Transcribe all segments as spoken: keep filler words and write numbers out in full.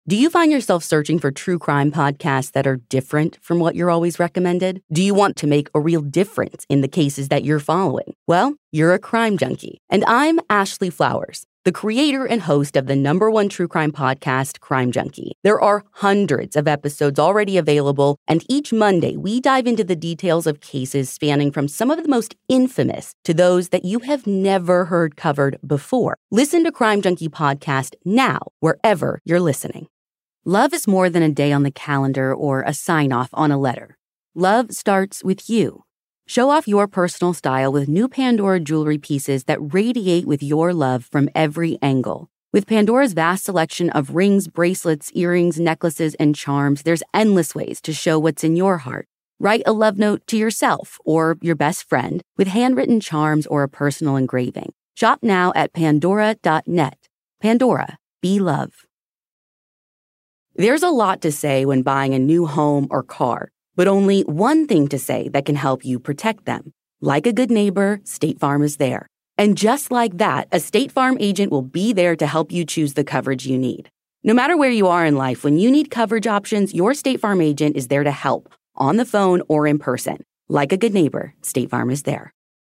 Do you find yourself searching for true crime podcasts that are different from what you're always recommended? Do you want to make a real difference in the cases that you're following? Well, you're a crime junkie. And I'm Ashley Flowers, the creator and host of the number one true crime podcast, Crime Junkie. There are hundreds of episodes already available, and each Monday we dive into the details of cases spanning from some of the most infamous to those that you have never heard covered before. Listen to Crime Junkie Podcast now, wherever you're listening. Love is more than a day on the calendar or a sign-off on a letter. Love starts with you. Show off your personal style with new Pandora jewelry pieces that radiate with your love from every angle. With Pandora's vast selection of rings, bracelets, earrings, necklaces, and charms, there's endless ways to show what's in your heart. Write a love note to yourself or your best friend with handwritten charms or a personal engraving. Shop now at pandora dot net. Pandora, be love. There's a lot to say when buying a new home or car, but only one thing to say that can help you protect them. Like a good neighbor, State Farm is there. And just like that, a State Farm agent will be there to help you choose the coverage you need. No matter where you are in life, when you need coverage options, your State Farm agent is there to help, on the phone or in person. Like a good neighbor, State Farm is there.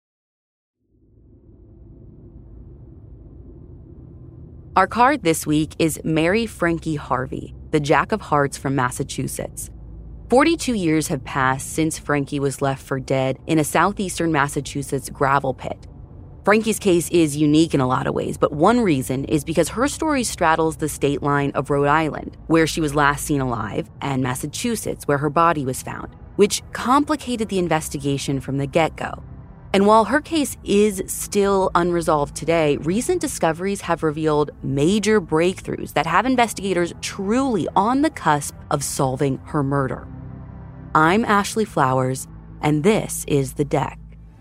Our card this week is Mary Frankie Harvey, the Jack of Hearts from Massachusetts. forty-two years have passed since Frankie was left for dead in a southeastern Massachusetts gravel pit. Frankie's case is unique in a lot of ways, but one reason is because her story straddles the state line of Rhode Island, where she was last seen alive, and Massachusetts, where her body was found, which complicated the investigation from the get-go. And while her case is still unresolved today, recent discoveries have revealed major breakthroughs that have investigators truly on the cusp of solving her murder. I'm Ashley Flowers, and this is The Deck.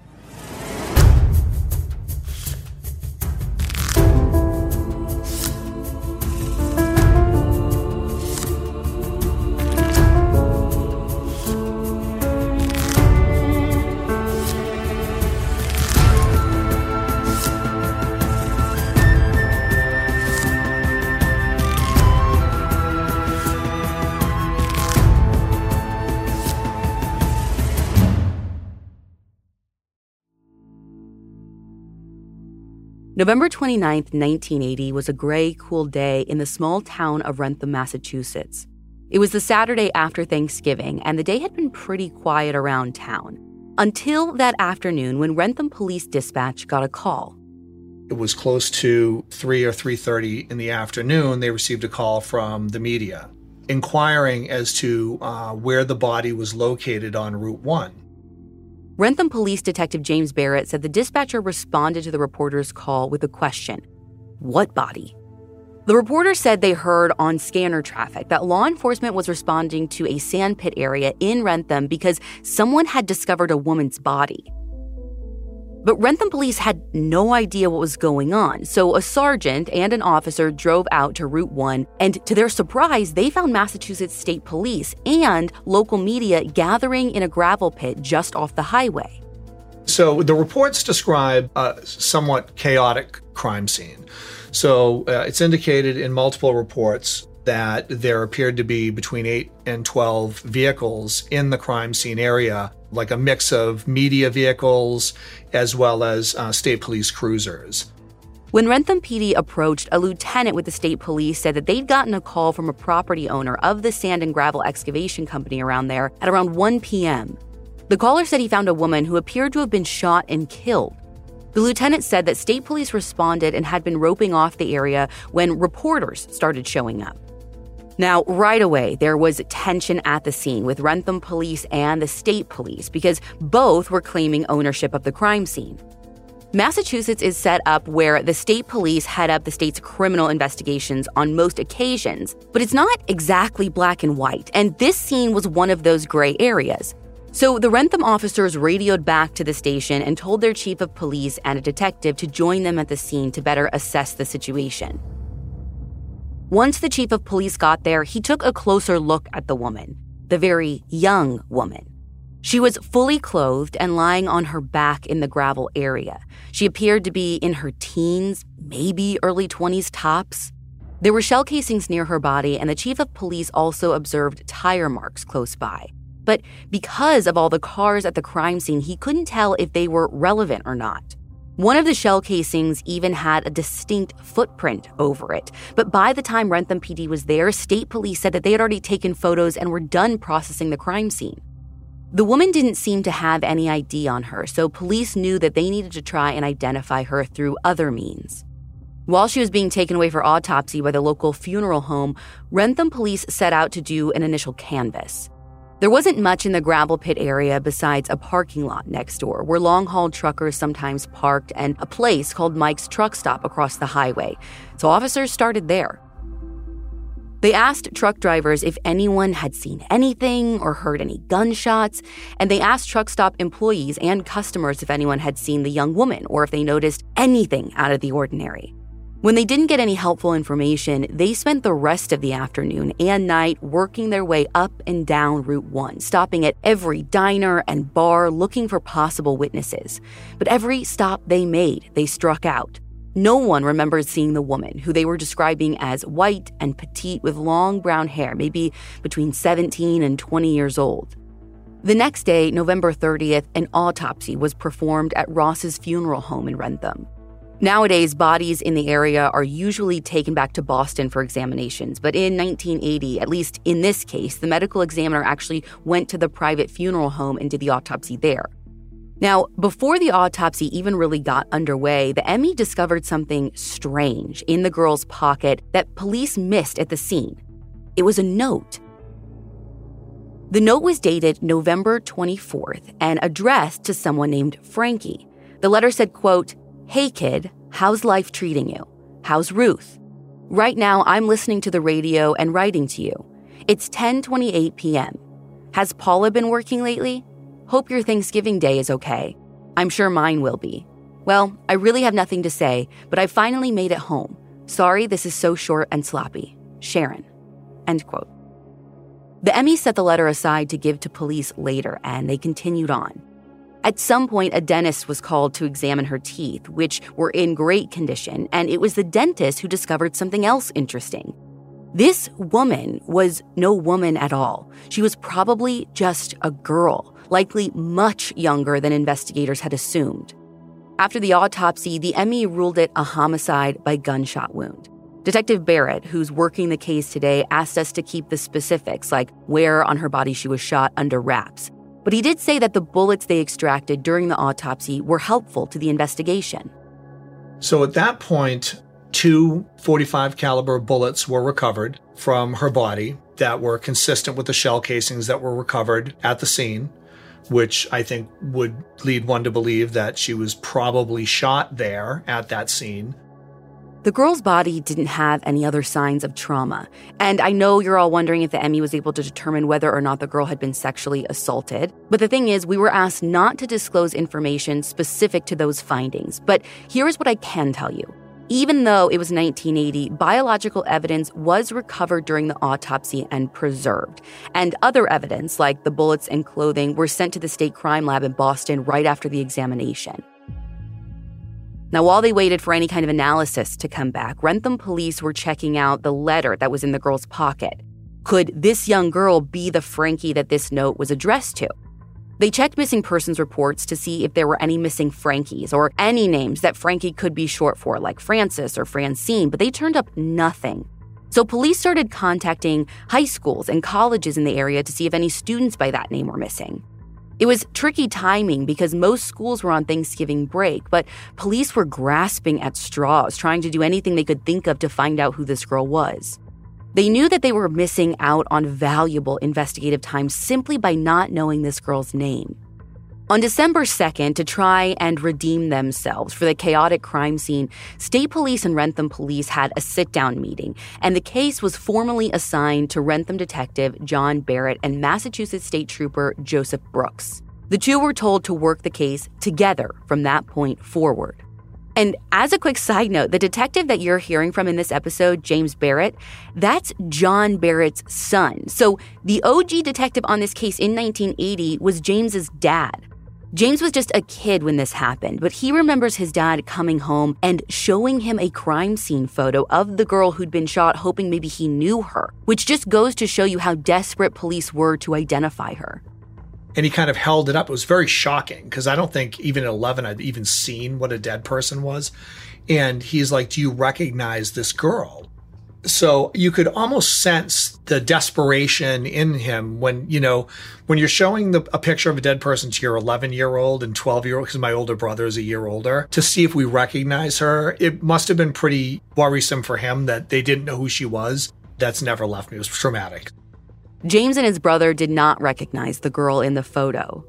November twenty-ninth, nineteen eighty was a gray, cool day in the small town of Wrentham, Massachusetts. It was the Saturday after Thanksgiving, and the day had been pretty quiet around town. Until that afternoon when Wrentham Police Dispatch got a call. It was close to three or three thirty in the afternoon. They received a call from the media inquiring as to uh, where the body was located on Route one. Wrentham Police Detective James Barrett said the dispatcher responded to the reporter's call with a question. What body? The reporter said they heard on scanner traffic that law enforcement was responding to a sandpit area in Wrentham because someone had discovered a woman's body. But Wrentham police had no idea what was going on, so a sergeant and an officer drove out to Route one, and to their surprise, they found Massachusetts State Police and local media gathering in a gravel pit just off the highway. So the reports describe a somewhat chaotic crime scene. So uh, it's indicated in multiple reports that there appeared to be between eight and twelve vehicles in the crime scene area, like a mix of media vehicles as well as uh, state police cruisers. When Wrentham P D approached, a lieutenant with the state police said that they'd gotten a call from a property owner of the sand and gravel excavation company around there at around one p.m. The caller said he found a woman who appeared to have been shot and killed. The lieutenant said that state police responded and had been roping off the area when reporters started showing up. Now, right away, there was tension at the scene with Wrentham police and the state police because both were claiming ownership of the crime scene. Massachusetts is set up where the state police head up the state's criminal investigations on most occasions, but it's not exactly black and white, and this scene was one of those gray areas. So the Wrentham officers radioed back to the station and told their chief of police and a detective to join them at the scene to better assess the situation. Once the chief of police got there, he took a closer look at the woman, the very young woman. She was fully clothed and lying on her back in the gravel area. She appeared to be in her teens, maybe early twenties tops. There were shell casings near her body, and the chief of police also observed tire marks close by. But because of all the cars at the crime scene, he couldn't tell if they were relevant or not. One of the shell casings even had a distinct footprint over it. But by the time Wrentham P D was there, state police said that they had already taken photos and were done processing the crime scene. The woman didn't seem to have any I D on her, so police knew that they needed to try and identify her through other means. While she was being taken away for autopsy by the local funeral home, Wrentham police set out to do an initial canvass. There wasn't much in the gravel pit area besides a parking lot next door where long-haul truckers sometimes parked and a place called Mike's Truck Stop across the highway. So officers started there. They asked truck drivers if anyone had seen anything or heard any gunshots, and they asked truck stop employees and customers if anyone had seen the young woman or if they noticed anything out of the ordinary. When they didn't get any helpful information, they spent the rest of the afternoon and night working their way up and down Route one, stopping at every diner and bar looking for possible witnesses. But every stop they made, they struck out. No one remembers seeing the woman, who they were describing as white and petite with long brown hair, maybe between seventeen and twenty years old. The next day, November thirtieth, an autopsy was performed at Ross's funeral home in Wrentham. Nowadays, bodies in the area are usually taken back to Boston for examinations, but in nineteen eighty, at least in this case, the medical examiner actually went to the private funeral home and did the autopsy there. Now, before the autopsy even really got underway, the M E discovered something strange in the girl's pocket that police missed at the scene. It was a note. The note was dated November twenty-fourth and addressed to someone named Frankie. The letter said, quote, "Hey kid, how's life treating you? How's Ruth? Right now, I'm listening to the radio and writing to you. It's ten twenty-eight p.m. Has Paula been working lately? Hope your Thanksgiving day is okay. I'm sure mine will be. Well, I really have nothing to say, but I finally made it home. Sorry this is so short and sloppy. Sharon." End quote. The M E set the letter aside to give to police later, and they continued on. At some point, a dentist was called to examine her teeth, which were in great condition, and it was the dentist who discovered something else interesting. This woman was no woman at all. She was probably just a girl, likely much younger than investigators had assumed. After the autopsy, the M E ruled it a homicide by gunshot wound. Detective Barrett, who's working the case today, asked us to keep the specifics, like where on her body she was shot, under wraps. But he did say that the bullets they extracted during the autopsy were helpful to the investigation. So at that point, two forty-five caliber bullets were recovered from her body that were consistent with the shell casings that were recovered at the scene, which I think would lead one to believe that she was probably shot there at that scene. The girl's body didn't have any other signs of trauma, and I know you're all wondering if the M E was able to determine whether or not the girl had been sexually assaulted. But the thing is, we were asked not to disclose information specific to those findings. But here's what I can tell you. Even though it was nineteen eighty, biological evidence was recovered during the autopsy and preserved. And other evidence, like the bullets and clothing, were sent to the state crime lab in Boston right after the examination. Now, while they waited for any kind of analysis to come back, Wrentham police were checking out the letter that was in the girl's pocket. Could this young girl be the Frankie that this note was addressed to? They checked missing persons reports to see if there were any missing Frankies or any names that Frankie could be short for, like Francis or Francine, but they turned up nothing. So police started contacting high schools and colleges in the area to see if any students by that name were missing. It was tricky timing because most schools were on Thanksgiving break, but police were grasping at straws, trying to do anything they could think of to find out who this girl was. They knew that they were missing out on valuable investigative time simply by not knowing this girl's name. On December second, to try and redeem themselves for the chaotic crime scene, state police and Wrentham police had a sit-down meeting, and the case was formally assigned to Wrentham detective John Barrett and Massachusetts State Trooper Joseph Brooks. The two were told to work the case together from that point forward. And as a quick side note, the detective that you're hearing from in this episode, James Barrett, that's John Barrett's son. So the O G detective on this case in nineteen eighty was James's dad. James was just a kid when this happened, but he remembers his dad coming home and showing him a crime scene photo of the girl who'd been shot, hoping maybe he knew her, which just goes to show you how desperate police were to identify her. And he kind of held it up. It was very shocking because I don't think even at eleven I'd even seen what a dead person was. And he's like, do you recognize this girl? So you could almost sense the desperation in him when, you know, when you're showing the, a picture of a dead person to your eleven-year-old and twelve-year-old, because my older brother is a year older, to see if we recognize her. It must have been pretty worrisome for him that they didn't know who she was. That's never left me. It was traumatic. James and his brother did not recognize the girl in the photo.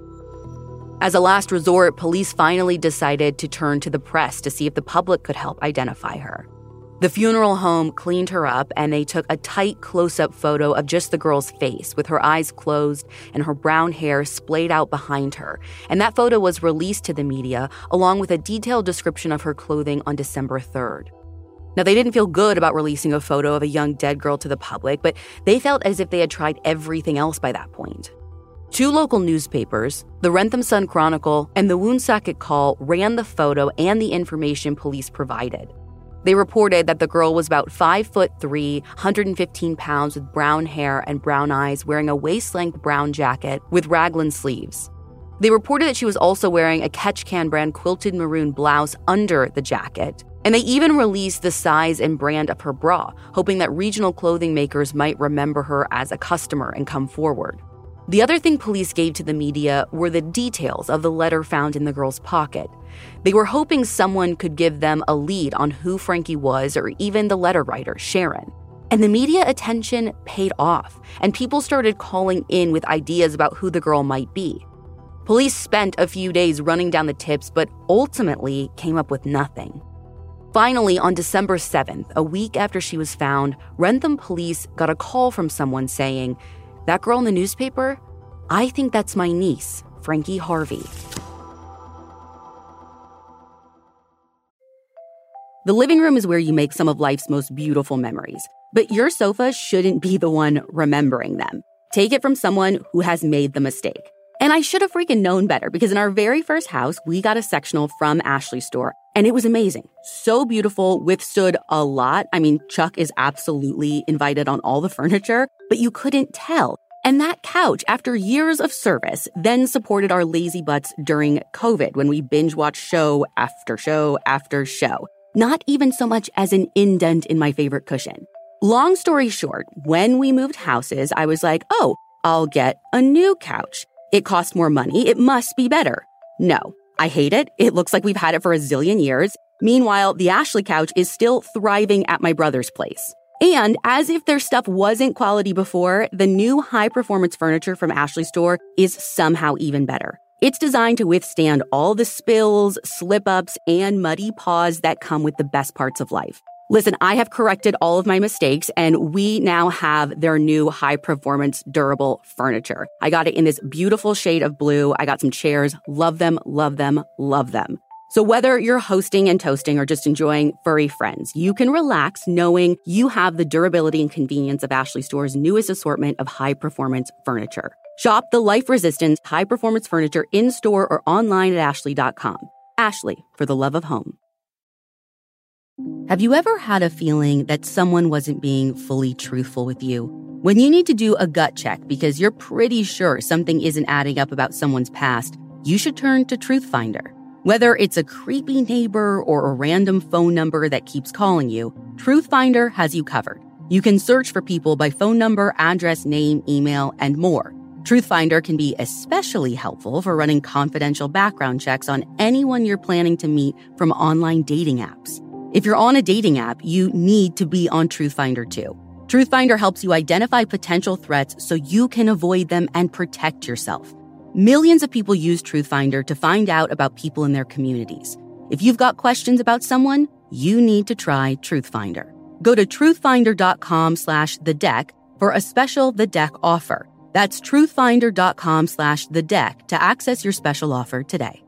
As a last resort, police finally decided to turn to the press to see if the public could help identify her. The funeral home cleaned her up, and they took a tight close-up photo of just the girl's face with her eyes closed and her brown hair splayed out behind her. And that photo was released to the media, along with a detailed description of her clothing on December third. Now, they didn't feel good about releasing a photo of a young dead girl to the public, but they felt as if they had tried everything else by that point. Two local newspapers, the Wrentham Sun-Chronicle and the Woonsocket Call, ran the photo and the information police provided. They reported that the girl was about five foot three, one hundred fifteen pounds with brown hair and brown eyes, wearing a waist-length brown jacket with raglan sleeves. They reported that she was also wearing a Ketchikan brand quilted maroon blouse under the jacket. And they even released the size and brand of her bra, hoping that regional clothing makers might remember her as a customer and come forward. The other thing police gave to the media were the details of the letter found in the girl's pocket. They were hoping someone could give them a lead on who Frankie was, or even the letter writer, Sharon. And the media attention paid off, and people started calling in with ideas about who the girl might be. Police spent a few days running down the tips, but ultimately came up with nothing. Finally, on December seventh, a week after she was found, Wrentham police got a call from someone saying, "That girl in the newspaper? I think that's my niece, Frankie Harvey." The living room is where you make some of life's most beautiful memories, but your sofa shouldn't be the one remembering them. Take it from someone who has made the mistake. And I should have freaking known better, because in our very first house, we got a sectional from Ashley's store, and it was amazing. So beautiful, withstood a lot. I mean, Chuck is absolutely invited on all the furniture, but you couldn't tell. And that couch, after years of service, then supported our lazy butts during COVID when we binge-watched show after show after show. Not even so much as an indent in my favorite cushion. Long story short, when we moved houses, I was like, oh, I'll get a new couch. It costs more money. It must be better. No, I hate it. It looks like we've had it for a zillion years. Meanwhile, the Ashley couch is still thriving at my brother's place. And as if their stuff wasn't quality before, the new high-performance furniture from Ashley store is somehow even better. It's designed to withstand all the spills, slip-ups, and muddy paws that come with the best parts of life. Listen, I have corrected all of my mistakes, and we now have their new high-performance durable furniture. I got it in this beautiful shade of blue. I got some chairs. Love them, love them, love them. So whether you're hosting and toasting or just enjoying furry friends, you can relax knowing you have the durability and convenience of Ashley Store's newest assortment of high-performance furniture. Shop the life-resistant high-performance furniture in-store or online at ashley dot com. Ashley, for the love of home. Have you ever had a feeling that someone wasn't being fully truthful with you? When you need to do a gut check because you're pretty sure something isn't adding up about someone's past, you should turn to Truthfinder. Whether it's a creepy neighbor or a random phone number that keeps calling you, Truthfinder has you covered. You can search for people by phone number, address, name, email, and more. Truthfinder can be especially helpful for running confidential background checks on anyone you're planning to meet from online dating apps. If you're on a dating app, you need to be on Truthfinder too. Truthfinder helps you identify potential threats so you can avoid them and protect yourself. Millions of people use Truthfinder to find out about people in their communities. If you've got questions about someone, you need to try Truthfinder. Go to truthfinder.com slash the deck for a special The Deck offer. That's truthfinder.com slash the deck to access your special offer today.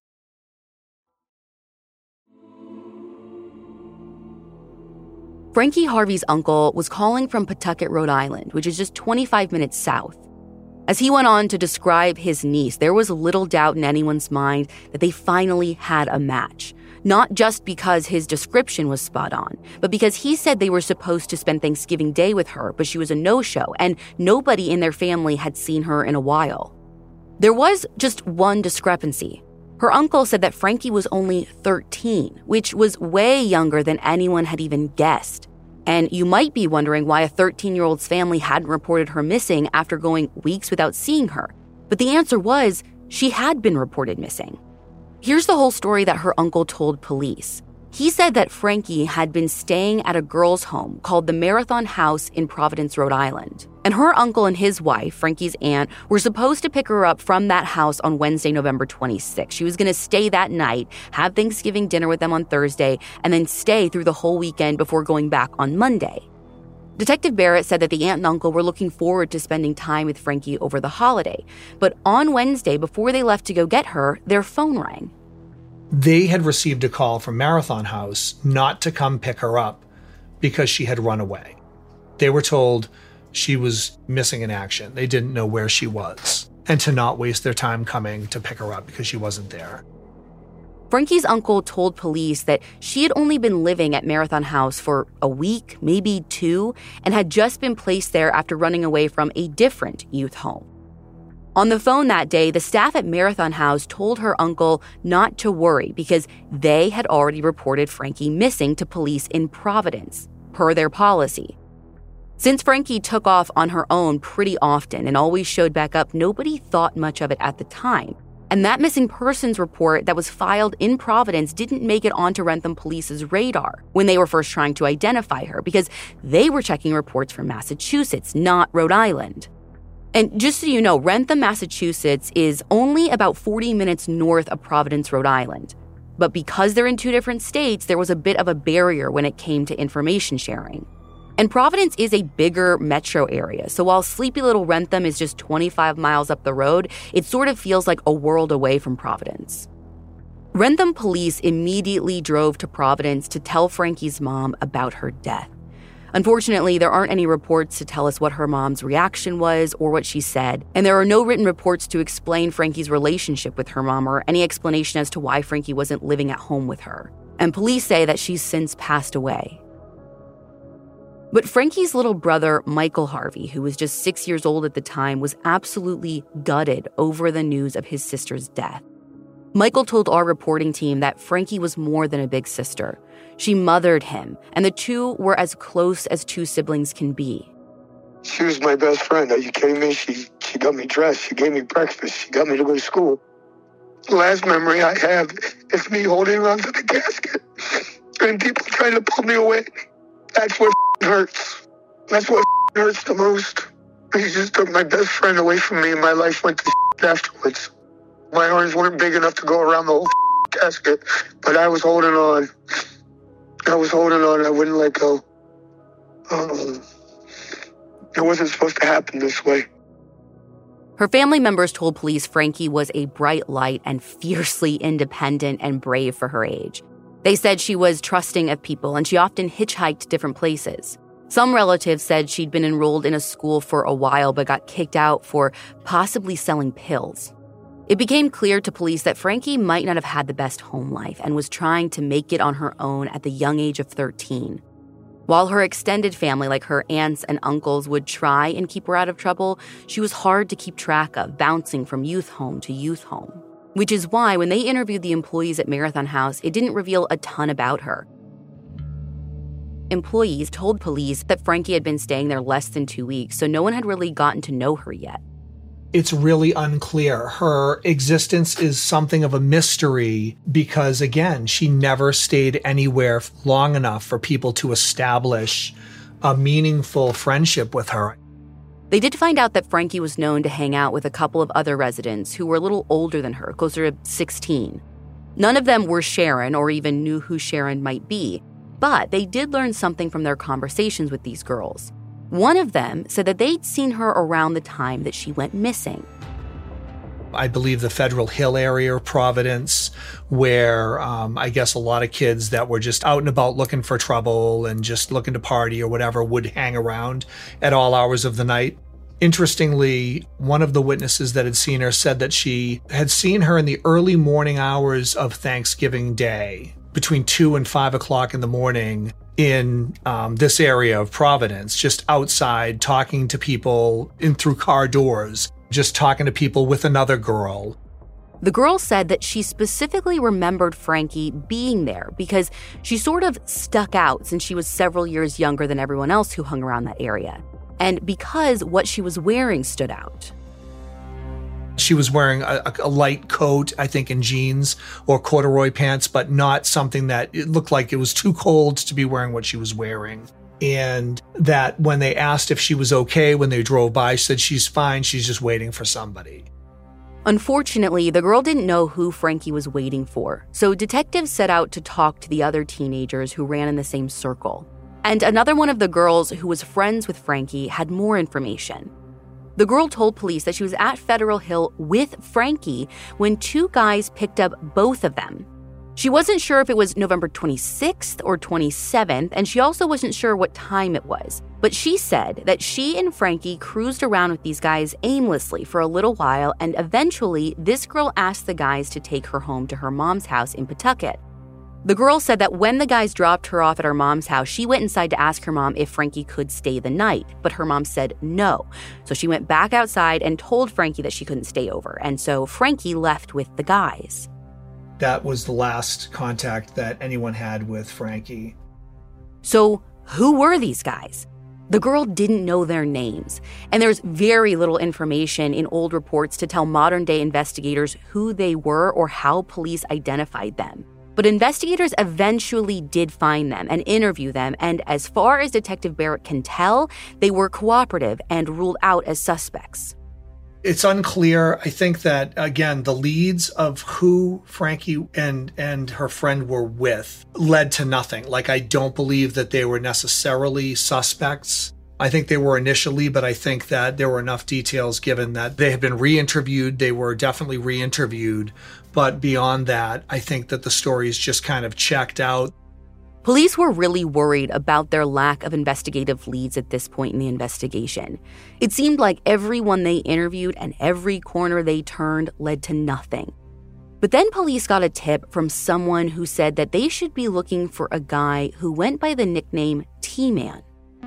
Frankie Harvey's uncle was calling from Pawtucket, Rhode Island, which is just twenty-five minutes south. As he went on to describe his niece, there was little doubt in anyone's mind that they finally had a match. Not just because his description was spot on, but because he said they were supposed to spend Thanksgiving Day with her, but she was a no-show, and nobody in their family had seen her in a while. There was just one discrepancy. Her uncle said that Frankie was only thirteen, which was way younger than anyone had even guessed. And you might be wondering why a thirteen-year-old's family hadn't reported her missing after going weeks without seeing her. But the answer was she had been reported missing. Here's the whole story that her uncle told police. He said that Frankie had been staying at a girls' home called the Marathon House in Providence, Rhode Island. And her uncle and his wife, Frankie's aunt, were supposed to pick her up from that house on Wednesday, November twenty-sixth. She was going to stay that night, have Thanksgiving dinner with them on Thursday, and then stay through the whole weekend before going back on Monday. Detective Barrett said that the aunt and uncle were looking forward to spending time with Frankie over the holiday. But on Wednesday, before they left to go get her, their phone rang. They had received a call from Marathon House not to come pick her up because she had run away. They were told she was missing in action. They didn't know where she was, and to not waste their time coming to pick her up because she wasn't there. Frankie's uncle told police that she had only been living at Marathon House for a week, maybe two, and had just been placed there after running away from a different youth home. On the phone that day, the staff at Marathon House told her uncle not to worry because they had already reported Frankie missing to police in Providence, per their policy. Since Frankie took off on her own pretty often and always showed back up, nobody thought much of it at the time. And that missing persons report that was filed in Providence didn't make it onto Wrentham Police's radar when they were first trying to identify her because they were checking reports from Massachusetts, not Rhode Island. And just so you know, Wrentham, Massachusetts is only about forty minutes north of Providence, Rhode Island. But because they're in two different states, there was a bit of a barrier when it came to information sharing. And Providence is a bigger metro area, so while sleepy little Wrentham is just twenty-five miles up the road, it sort of feels like a world away from Providence. Wrentham police immediately drove to Providence to tell Frankie's mom about her death. Unfortunately, there aren't any reports to tell us what her mom's reaction was or what she said, and there are no written reports to explain Frankie's relationship with her mom or any explanation as to why Frankie wasn't living at home with her. And police say that she's since passed away. But Frankie's little brother, Michael Harvey, who was just six years old at the time, was absolutely gutted over the news of his sister's death. Michael told our reporting team that Frankie was more than a big sister. She mothered him, and the two were as close as two siblings can be. She was my best friend. Are you kidding me? She she got me dressed. She gave me breakfast. She got me to go to school. The last memory I have is me holding onto the casket and people trying to pull me away. That's what hurts. That's what hurts the most. He just took my best friend away from me and my life went to afterwards. My arms weren't big enough to go around the whole casket, but I was holding on. I was holding on. I wouldn't let go. Um, it wasn't supposed to happen this way. Her family members told police Frankie was a bright light and fiercely independent and brave for her age. They said she was trusting of people and she often hitchhiked different places. Some relatives said she'd been enrolled in a school for a while but got kicked out for possibly selling pills. It became clear to police that Frankie might not have had the best home life and was trying to make it on her own at the young age of thirteen. While her extended family, like her aunts and uncles, would try and keep her out of trouble, she was hard to keep track of, bouncing from youth home to youth home. Which is why when they interviewed the employees at Marathon House, it didn't reveal a ton about her. Employees told police that Frankie had been staying there less than two weeks, so no one had really gotten to know her yet. It's really unclear. Her existence is something of a mystery because, again, she never stayed anywhere long enough for people to establish a meaningful friendship with her. They did find out that Frankie was known to hang out with a couple of other residents who were a little older than her, closer to sixteen. None of them were Sharon or even knew who Sharon might be, but they did learn something from their conversations with these girls. One of them said that they'd seen her around the time that she went missing. I believe the Federal Hill area of Providence, where um, I guess a lot of kids that were just out and about looking for trouble and just looking to party or whatever would hang around at all hours of the night. Interestingly, one of the witnesses that had seen her said that she had seen her in the early morning hours of Thanksgiving Day, between two and five o'clock in the morning, in um, this area of Providence, just outside talking to people in through car doors, just talking to people with another girl. The girl said that she specifically remembered Frankie being there because she sort of stuck out since she was several years younger than everyone else who hung around that area, and because what she was wearing stood out. She was wearing a, a light coat, I think, and jeans or corduroy pants, but not something that it looked like it was too cold to be wearing what she was wearing. And that when they asked if she was okay when they drove by, she said she's fine, she's just waiting for somebody. Unfortunately, the girl didn't know who Frankie was waiting for, so detectives set out to talk to the other teenagers who ran in the same circle. And another one of the girls who was friends with Frankie had more information. The girl told police that she was at Federal Hill with Frankie when two guys picked up both of them. She wasn't sure if it was November twenty-sixth or twenty-seventh, and she also wasn't sure what time it was. But she said that she and Frankie cruised around with these guys aimlessly for a little while, and eventually this girl asked the guys to take her home to her mom's house in Pawtucket. The girl said that when the guys dropped her off at her mom's house, she went inside to ask her mom if Frankie could stay the night, but her mom said no. So she went back outside and told Frankie that she couldn't stay over, and so Frankie left with the guys. That was the last contact that anyone had with Frankie. So who were these guys? The girl didn't know their names, and there's very little information in old reports to tell modern-day investigators who they were or how police identified them. But investigators eventually did find them and interview them, and as far as Detective Barrett can tell, they were cooperative and ruled out as suspects. It's unclear. I think that, again, the leads of who Frankie and, and her friend were with led to nothing. Like, I don't believe that they were necessarily suspects. I think they were initially, but I think that there were enough details given that they had been re-interviewed. They were definitely re-interviewed. But beyond that, I think that the stories just kind of checked out. Police were really worried about their lack of investigative leads at this point in the investigation. It seemed like everyone they interviewed and every corner they turned led to nothing. But then police got a tip from someone who said that they should be looking for a guy who went by the nickname T-Man.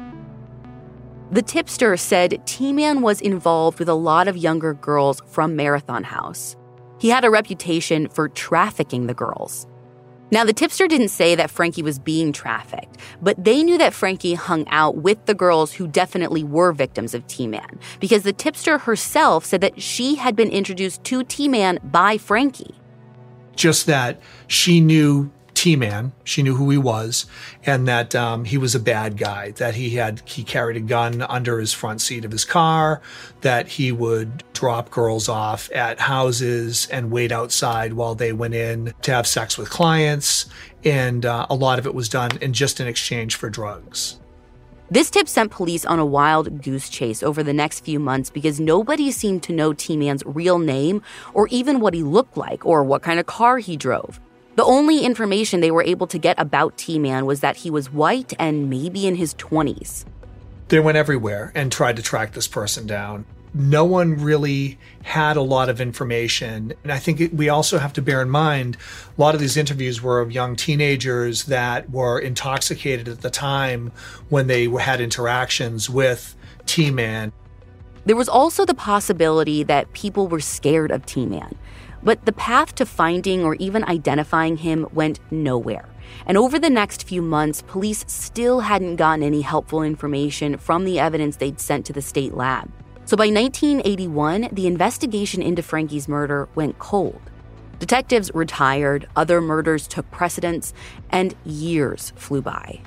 The tipster said T-Man was involved with a lot of younger girls from Marathon House. He had a reputation for trafficking the girls. Now, the tipster didn't say that Frankie was being trafficked, but they knew that Frankie hung out with the girls who definitely were victims of T-Man, because the tipster herself said that she had been introduced to T-Man by Frankie. Just that she knew T-Man, she knew who he was, and that um, he was a bad guy, that he had he carried a gun under his front seat of his car, that he would drop girls off at houses and wait outside while they went in to have sex with clients, and uh, a lot of it was done in just in exchange for drugs. This tip sent police on a wild goose chase over the next few months because nobody seemed to know T-Man's real name or even what he looked like or what kind of car he drove. The only information they were able to get about T-Man was that he was white and maybe in his twenties. They went everywhere and tried to track this person down. No one really had a lot of information. And I think it, we also have to bear in mind, a lot of these interviews were of young teenagers that were intoxicated at the time when they had interactions with T-Man. There was also the possibility that people were scared of T-Man. But the path to finding or even identifying him went nowhere. And over the next few months, police still hadn't gotten any helpful information from the evidence they'd sent to the state lab. So by nineteen eighty-one, the investigation into Frankie's murder went cold. Detectives retired, other murders took precedence, and years flew by.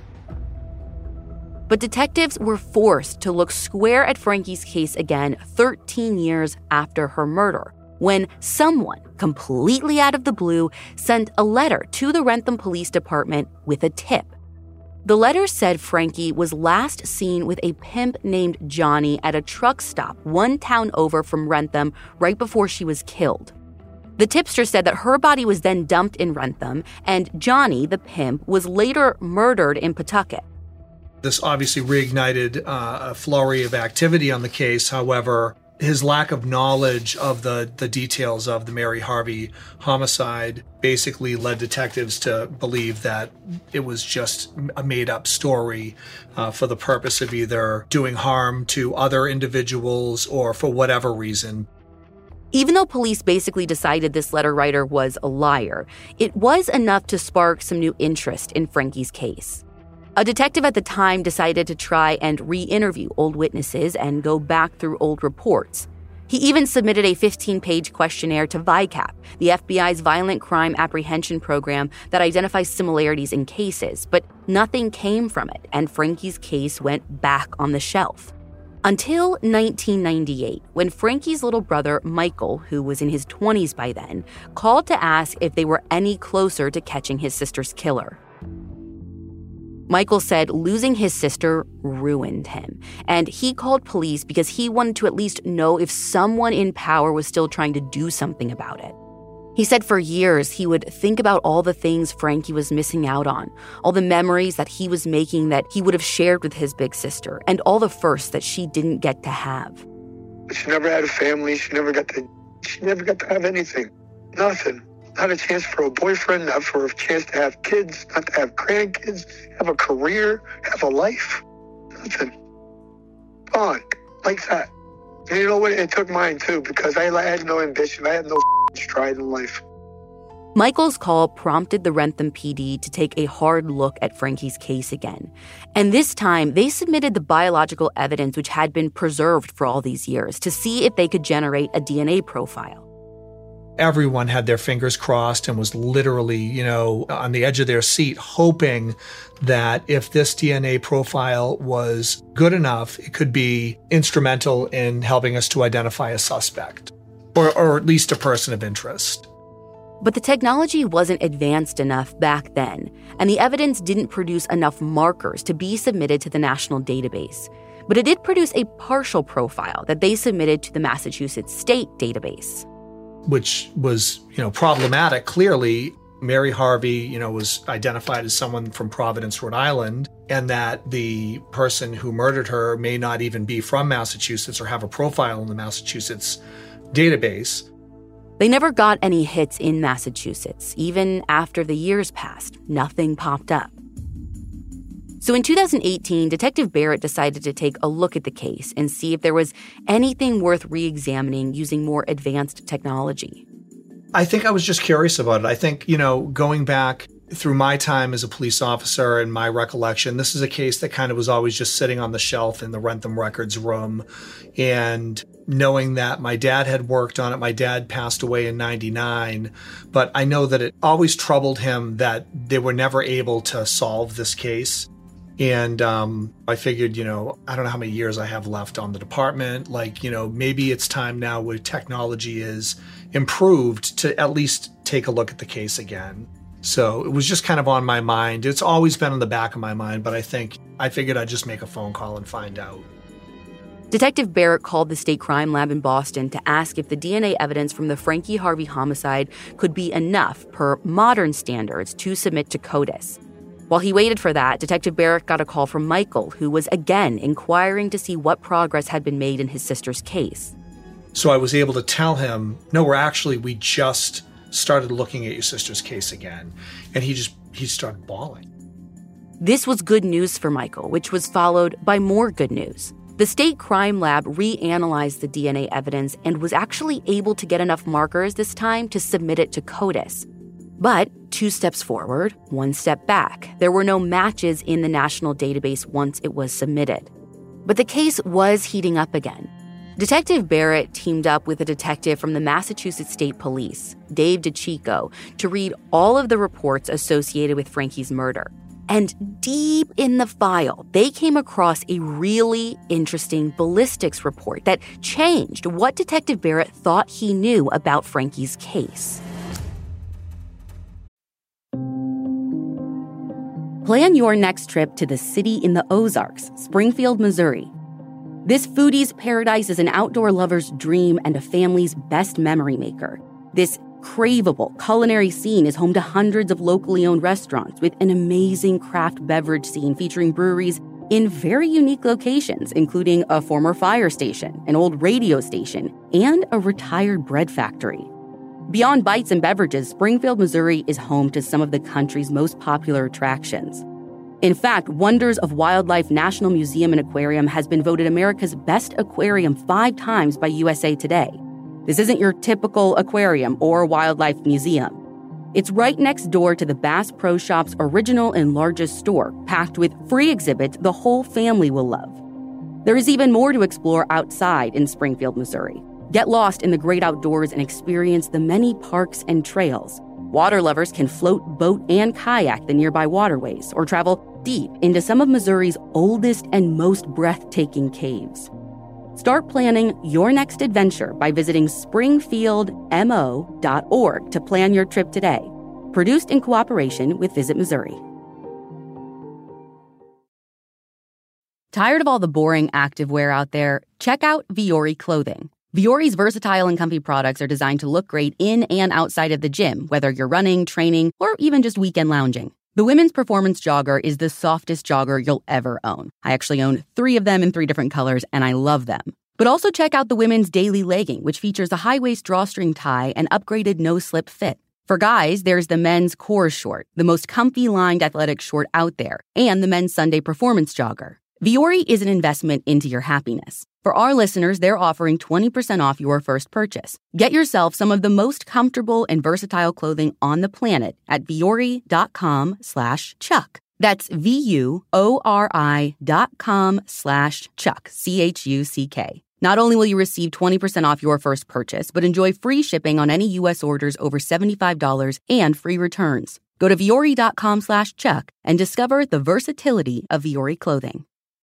But detectives were forced to look square at Frankie's case again thirteen years after her murder, when someone, completely out of the blue, sent a letter to the Wrentham Police Department with a tip. The letter said Frankie was last seen with a pimp named Johnny at a truck stop one town over from Wrentham right before she was killed. The tipster said that her body was then dumped in Wrentham, and Johnny, the pimp, was later murdered in Pawtucket. This obviously reignited uh, a flurry of activity on the case. However, his lack of knowledge of the, the details of the Mary Harvey homicide basically led detectives to believe that it was just a made-up story uh, for the purpose of either doing harm to other individuals or for whatever reason. Even though police basically decided this letter writer was a liar, it was enough to spark some new interest in Frankie's case. A detective at the time decided to try and re-interview old witnesses and go back through old reports. He even submitted a fifteen-page questionnaire to VICAP, the F B I's violent crime apprehension program that identifies similarities in cases, but nothing came from it, and Frankie's case went back on the shelf. Until nineteen ninety-eight, when Frankie's little brother, Michael, who was in his twenties by then, called to ask if they were any closer to catching his sister's killer. Michael said losing his sister ruined him, and he called police because he wanted to at least know if someone in power was still trying to do something about it. He said for years he would think about all the things Frankie was missing out on, all the memories that he was making that he would have shared with his big sister, and all the firsts that she didn't get to have. She never had a family. She never got to, she never got to have anything. Nothing. Not a chance for a boyfriend, not for a chance to have kids, not to have grandkids, have a career, have a life. Nothing. Gone. Like that. And you know what? It took mine too, because I had no ambition. I had no stride in life. Michael's call prompted the Wrentham P D to take a hard look at Frankie's case again. And this time, they submitted the biological evidence which had been preserved for all these years to see if they could generate a D N A profile. Everyone had their fingers crossed and was literally, you know, on the edge of their seat, hoping that if this D N A profile was good enough, it could be instrumental in helping us to identify a suspect, or, or at least a person of interest. But the technology wasn't advanced enough back then, and the evidence didn't produce enough markers to be submitted to the national database. But it did produce a partial profile that they submitted to the Massachusetts State database. Which was, you know, problematic. Clearly, Mary Harvey, you know, was identified as someone from Providence, Rhode Island, and that the person who murdered her may not even be from Massachusetts or have a profile in the Massachusetts database. They never got any hits in Massachusetts. Even after the years passed, nothing popped up. So in two thousand eighteen, Detective Barrett decided to take a look at the case and see if there was anything worth re-examining using more advanced technology. I think I was just curious about it. I think, you know, going back through my time as a police officer and my recollection, this is a case that kind of was always just sitting on the shelf in the Wrentham Records room. And knowing that my dad had worked on it, my dad passed away in ninety-nine, but I know that it always troubled him that they were never able to solve this case. And um, I figured, you know, I don't know how many years I have left on the department. Like, you know, maybe it's time now where technology is improved to at least take a look at the case again. So it was just kind of on my mind. It's always been in the back of my mind, but I think I figured I'd just make a phone call and find out. Detective Barrett called the state crime lab in Boston to ask if the D N A evidence from the Frankie Harvey homicide could be enough per modern standards to submit to CODIS. While he waited for that, Detective Barrett got a call from Michael, who was again inquiring to see what progress had been made in his sister's case. So I was able to tell him, no, we're actually, we just started looking at your sister's case again. And he just, he started bawling. This was good news for Michael, which was followed by more good news. The state crime lab reanalyzed the D N A evidence and was actually able to get enough markers this time to submit it to CODIS. But two steps forward, one step back. There were no matches in the national database once it was submitted. But the case was heating up again. Detective Barrett teamed up with a detective from the Massachusetts State Police, Dave DeChico, to read all of the reports associated with Frankie's murder. And deep in the file, they came across a really interesting ballistics report that changed what Detective Barrett thought he knew about Frankie's case. Plan your next trip to the city in the Ozarks, Springfield, Missouri. This foodie's paradise is an outdoor lover's dream and a family's best memory maker. This craveable culinary scene is home to hundreds of locally owned restaurants with an amazing craft beverage scene featuring breweries in very unique locations, including a former fire station, an old radio station, and a retired bread factory. Beyond bites and beverages, Springfield, Missouri is home to some of the country's most popular attractions. In fact, Wonders of Wildlife National Museum and Aquarium has been voted America's best aquarium five times by U S A Today. This isn't your typical aquarium or wildlife museum. It's right next door to the Bass Pro Shop's original and largest store, packed with free exhibits the whole family will love. There is even more to explore outside in Springfield, Missouri. Get lost in the great outdoors and experience the many parks and trails. Water lovers can float, boat, and kayak the nearby waterways or travel deep into some of Missouri's oldest and most breathtaking caves. Start planning your next adventure by visiting springfield m o dot org to plan your trip today. Produced in cooperation with Visit Missouri. Tired of all the boring activewear out there? Check out Vuori Clothing. Vuori's versatile and comfy products are designed to look great in and outside of the gym, whether you're running, training, or even just weekend lounging. The women's performance jogger is the softest jogger you'll ever own. I actually own three of them in three different colors, and I love them. But also check out the women's daily legging, which features a high-waist drawstring tie and upgraded no-slip fit. For guys, there's the men's core short, the most comfy lined athletic short out there, and the men's Sunday performance jogger. Vuori is an investment into your happiness. For our listeners, they're offering twenty percent off your first purchase. Get yourself some of the most comfortable and versatile clothing on the planet at vuori.com slash Chuck. That's V-U-O-R-I dot com slash Chuck, C H U C K. Not only will you receive twenty percent off your first purchase, but enjoy free shipping on any U S orders over seventy-five dollars and free returns. Go to vuori.com slash Chuck and discover the versatility of Vuori clothing.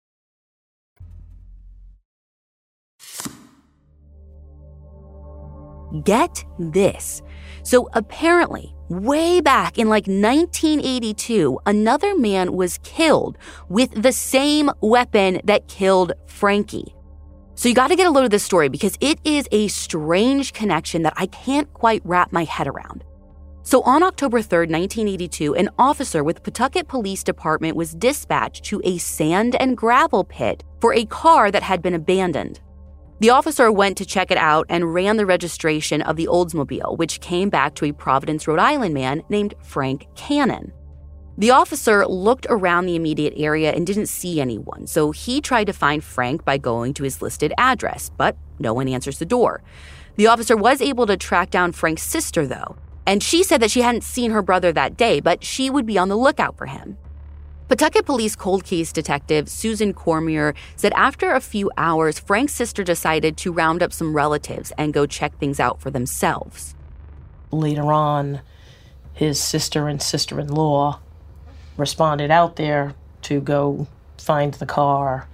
Get this. So apparently, way back in like nineteen eighty-two, another man was killed with the same weapon that killed Frankie. So you got to get a load of this story because it is a strange connection that I can't quite wrap my head around. So on October third, nineteen eighty-two, an officer with Pawtucket Police Department was dispatched to a sand and gravel pit for a car that had been abandoned. The officer went to check it out and ran the registration of the Oldsmobile, which came back to a Providence, Rhode Island man named Frank Cannon. The officer looked around the immediate area and didn't see anyone, so he tried to find Frank by going to his listed address, but no one answers the door. The officer was able to track down Frank's sister, though, and she said that she hadn't seen her brother that day, but she would be on the lookout for him. Pawtucket Police cold case detective Susan Cormier said after a few hours, Frank's sister decided to round up some relatives and go check things out for themselves. Later on, his sister and sister-in-law responded out there to go find the car,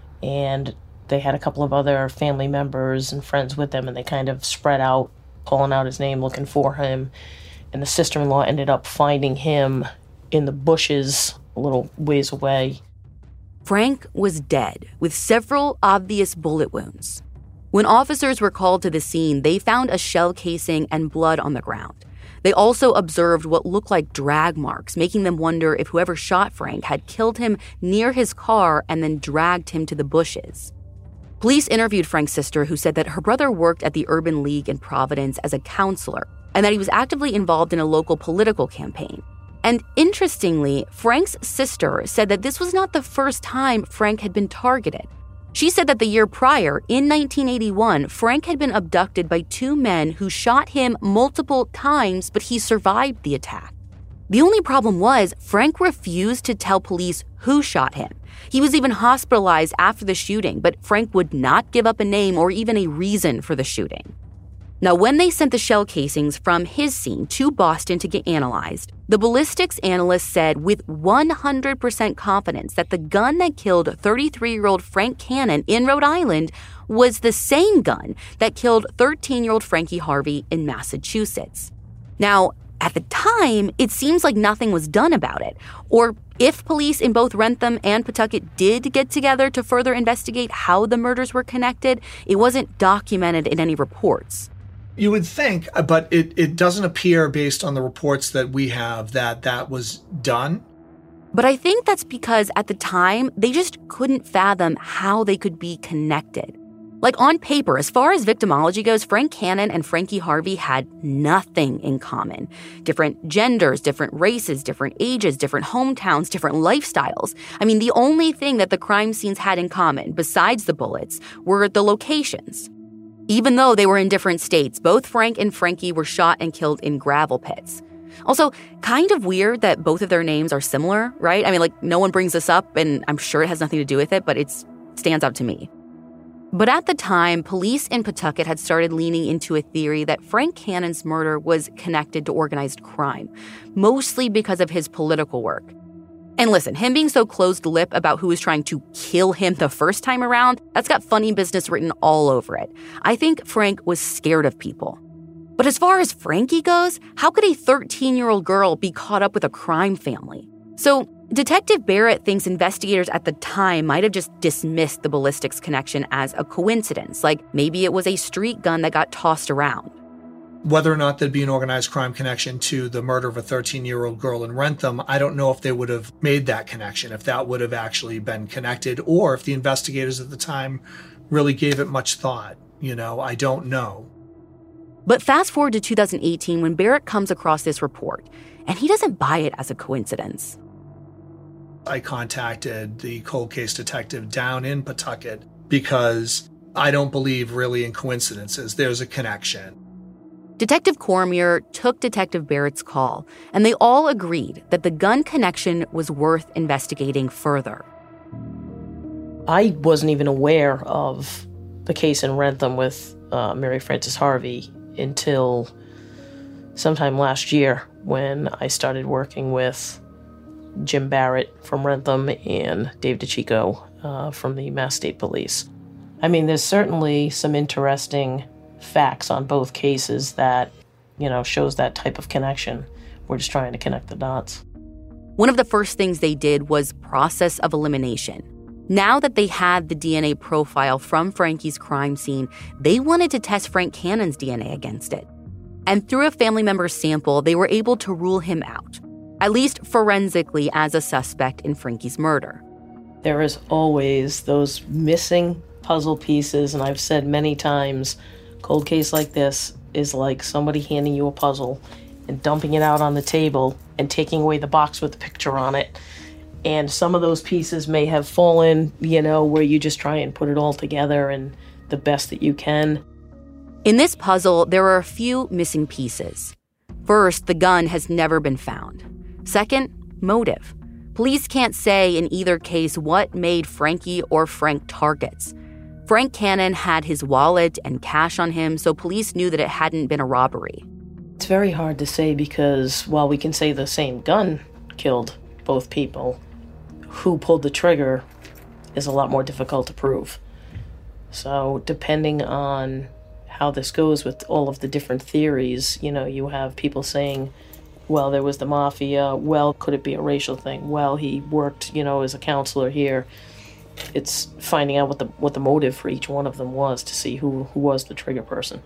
and they had a couple of other family members and friends with them, and they kind of spread out, calling out his name, looking for him, and the sister-in-law ended up finding him in the bushes a little ways away. Frank was dead, with several obvious bullet wounds. When officers were called to the scene, they found a shell casing and blood on the ground. They also observed what looked like drag marks, making them wonder if whoever shot Frank had killed him near his car and then dragged him to the bushes. Police interviewed Frank's sister, who said that her brother worked at the Urban League in Providence as a counselor and that he was actively involved in a local political campaign. And interestingly, Frank's sister said that this was not the first time Frank had been targeted. She said that the year prior, in nineteen eighty-one, Frank had been abducted by two men who shot him multiple times, but he survived the attack. The only problem was Frank refused to tell police who shot him. He was even hospitalized after the shooting, but Frank would not give up a name or even a reason for the shooting. Now, when they sent the shell casings from his scene to Boston to get analyzed, the ballistics analyst said with one hundred percent confidence that the gun that killed thirty-three-year-old Frank Cannon in Rhode Island was the same gun that killed thirteen-year-old Frankie Harvey in Massachusetts. Now, at the time, it seems like nothing was done about it. Or if police in both Wrentham and Pawtucket did get together to further investigate how the murders were connected, it wasn't documented in any reports. You would think, but it, it doesn't appear based on the reports that we have that that was done. But I think that's because at the time, they just couldn't fathom how they could be connected. Like on paper, as far as victimology goes, Frank Cannon and Frankie Harvey had nothing in common. Different genders, different races, different ages, different hometowns, different lifestyles. I mean, the only thing that the crime scenes had in common, besides the bullets, were the locations. Even though they were in different states, both Frank and Frankie were shot and killed in gravel pits. Also, kind of weird that both of their names are similar, right? I mean, like, no one brings this up, and I'm sure it has nothing to do with it, but it stands out to me. But at the time, police in Pawtucket had started leaning into a theory that Frank Cannon's murder was connected to organized crime, mostly because of his political work. And listen, him being so closed-lipped about who was trying to kill him the first time around, that's got funny business written all over it. I think Frank was scared of people. But as far as Frankie goes, how could a thirteen-year-old girl be caught up with a crime family? So Detective Barrett thinks investigators at the time might have just dismissed the ballistics connection as a coincidence, like maybe it was a street gun that got tossed around. Whether or not there'd be an organized crime connection to the murder of a thirteen-year-old girl in Wrentham, I don't know if they would have made that connection, if that would have actually been connected, or if the investigators at the time really gave it much thought. You know, I don't know. But fast forward to two thousand eighteen when Barrett comes across this report, and he doesn't buy it as a coincidence. I contacted the cold case detective down in Pawtucket because I don't believe really in coincidences. There's a connection. Detective Cormier took Detective Barrett's call, and they all agreed that the gun connection was worth investigating further. I wasn't even aware of the case in Wrentham with uh, Mary Frances Harvey until sometime last year when I started working with Jim Barrett from Wrentham and Dave DeCicco uh, from the Mass State Police. I mean, there's certainly some interesting facts on both cases that, you know, shows that type of connection. We're just trying to connect the dots. One of the first things they did was process of elimination. Now that they had the D N A profile from Frankie's crime scene, they wanted to test Frank Cannon's D N A against it. And through a family member's sample, they were able to rule him out, at least forensically, as a suspect in Frankie's murder. There is always those missing puzzle pieces, and I've said many times, cold case like this is like somebody handing you a puzzle and dumping it out on the table and taking away the box with the picture on it. And some of those pieces may have fallen, you know, where you just try and put it all together and the best that you can. In this puzzle, there are a few missing pieces. First, the gun has never been found. Second, motive. Police can't say in either case what made Frankie or Frank targets. Frank Cannon had his wallet and cash on him, so police knew that it hadn't been a robbery. It's very hard to say because while we can say the same gun killed both people, who pulled the trigger is a lot more difficult to prove. So depending on how this goes with all of the different theories, you know, you have people saying, well, there was the mafia. Well, could it be a racial thing? Well, he worked, you know, as a counselor here. It's finding out what the what the motive for each one of them was to see who, who was the trigger person.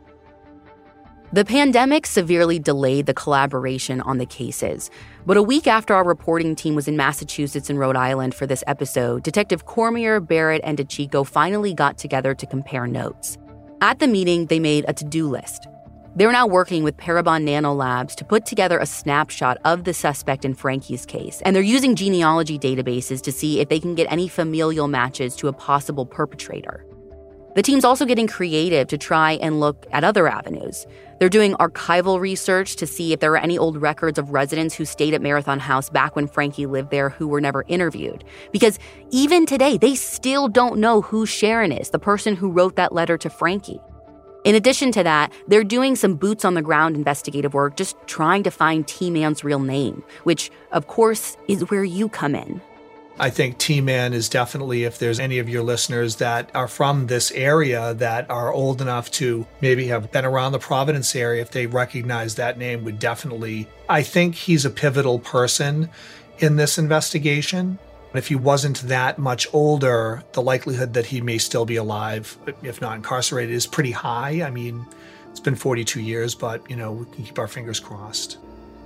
The pandemic severely delayed the collaboration on the cases. But a week after our reporting team was in Massachusetts and Rhode Island for this episode, Detective Cormier, Barrett, and DeCicco finally got together to compare notes. At the meeting, they made a to-do list. They're now working with Parabon Nanolabs to put together a snapshot of the suspect in Frankie's case, and they're using genealogy databases to see if they can get any familial matches to a possible perpetrator. The team's also getting creative to try and look at other avenues. They're doing archival research to see if there are any old records of residents who stayed at Marathon House back when Frankie lived there who were never interviewed. Because even today, they still don't know who Sharon is, the person who wrote that letter to Frankie. In addition to that, they're doing some boots-on-the-ground investigative work, just trying to find T-Man's real name, which, of course, is where you come in. I think T-Man is definitely, if there's any of your listeners that are from this area that are old enough to maybe have been around the Providence area, if they recognize that name, would definitely, I think he's a pivotal person in this investigation. If he wasn't that much older, the likelihood that he may still be alive, if not incarcerated, is pretty high. I mean, it's been forty-two years, but, you know, we can keep our fingers crossed.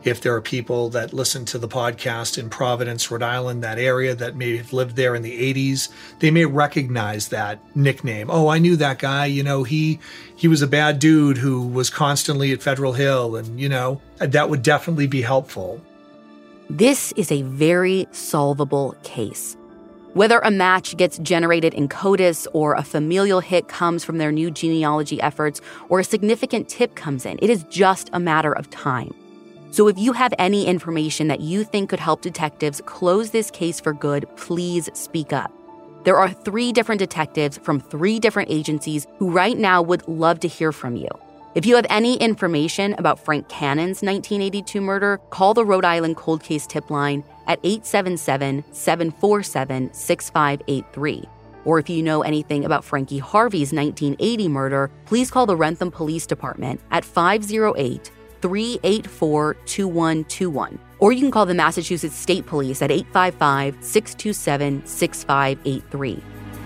If there are people that listen to the podcast in Providence, Rhode Island, that area that may have lived there in the eighties, they may recognize that nickname. Oh, I knew that guy. You know, he he was a bad dude who was constantly at Federal Hill, and, you know, that would definitely be helpful. This is a very solvable case. Whether a match gets generated in CODIS or a familial hit comes from their new genealogy efforts or a significant tip comes in, it is just a matter of time. So if you have any information that you think could help detectives close this case for good, please speak up. There are three different detectives from three different agencies who right now would love to hear from you. If you have any information about Frank Cannon's nineteen eighty-two murder, call the Rhode Island Cold Case Tip Line at eight seven seven, seven four seven, six five eight three. Or if you know anything about Frankie Harvey's nineteen eighty murder, please call the Rentham Police Department at five oh eight, three eight four, two one two one. Or you can call the Massachusetts State Police at eight five five, six two seven, six five eight three.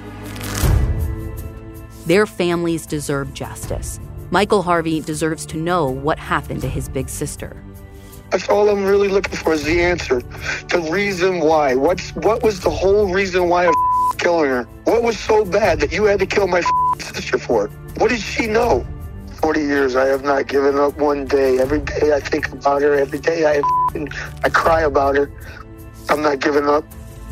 Their families deserve justice. Michael Harvey deserves to know what happened to his big sister. That's all I'm really looking for is the answer. The reason why. What's What was the whole reason why of killing her? What was so bad that you had to kill my sister for? What did she know? forty years, I have not given up one day. Every day I think about her. Every day I, I cry about her. I'm not giving up.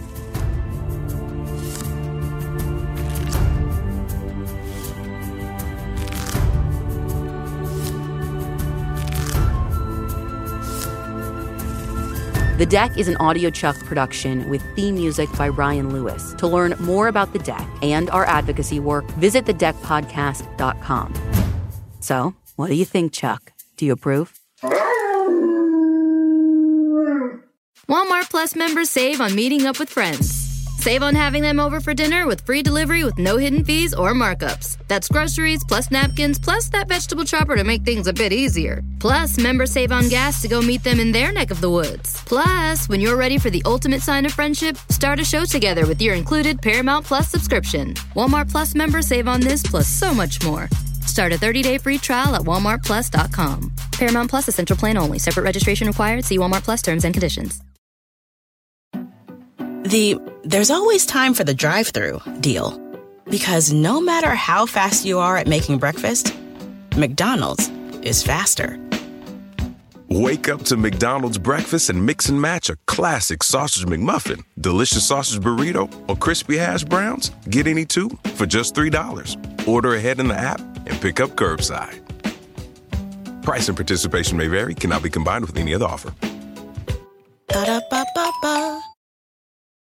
The Deck is an Audio Chuck production with theme music by Ryan Lewis. To learn more about The Deck and our advocacy work, visit the deck podcast dot com. So, what do you think, Chuck? Do you approve? Walmart Plus members save on meeting up with friends. Save on having them over for dinner with free delivery with no hidden fees or markups. That's groceries, plus napkins, plus that vegetable chopper to make things a bit easier. Plus, members save on gas to go meet them in their neck of the woods. Plus, when you're ready for the ultimate sign of friendship, start a show together with your included Paramount Plus subscription. Walmart Plus members save on this plus so much more. Start a thirty-day free trial at walmart plus dot com. Paramount Plus Essential Plan only. Separate registration required. See Walmart Plus terms and conditions. The "there's always time for the drive-thru" deal. Because no matter how fast you are at making breakfast, McDonald's is faster. Wake up to McDonald's breakfast and mix and match a classic sausage McMuffin, delicious sausage burrito, or crispy hash browns. Get any two for just three dollars. Order ahead in the app and pick up curbside. Price and participation may vary. Cannot be combined with any other offer. Ba-da-ba-ba.